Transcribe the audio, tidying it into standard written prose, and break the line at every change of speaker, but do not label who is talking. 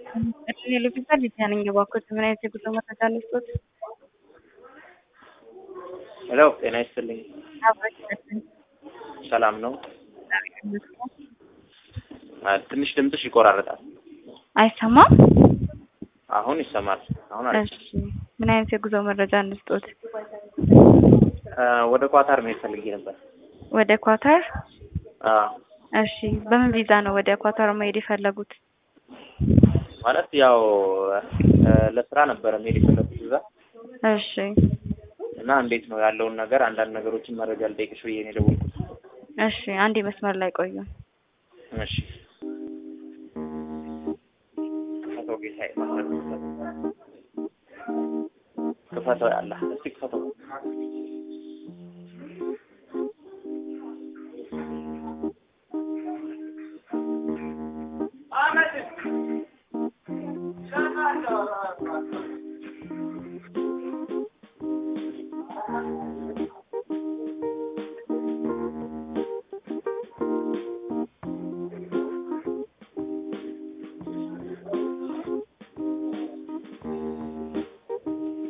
ቴሌቪዥን ሊታነኝ ባኮት ምን አይነት የጉዞ መረጃ ልስጥዎት?
ሄሎ ጤና ይስጥልኝ። ሰላም ነው? ትንሽ ድምጽሽ ይቆራረጣል።
አይሰማም?
አሁን ይሰማል። አሁን አሪፍ።
እሺ ምን አይነት የጉዞ መረጃ ልስጥዎት?
ወደ ኳታር መሄድ ፈልጌ ነበር።
ወደ ኳታር?
አዎ።
እሺ በምን ቪዛ ነው ወደ ኳታር መሄድ የፈለጉት?
ማለት ያው ለስራ ነበር መሄድ የፈለኩት እዛ።
እሺ
እና እንዴት ነው ያለውን ነገር አንዳንድ ነገሮችን መረጃ ልጠይቅሽ ብዬ ነው የደወልኩት።
እሺ አንዴ መስመር ላይ ቆዩ።
እሺ ክፈተው ጌታዬ፣ ክፈተው ያለ እስቲ ክፈተው።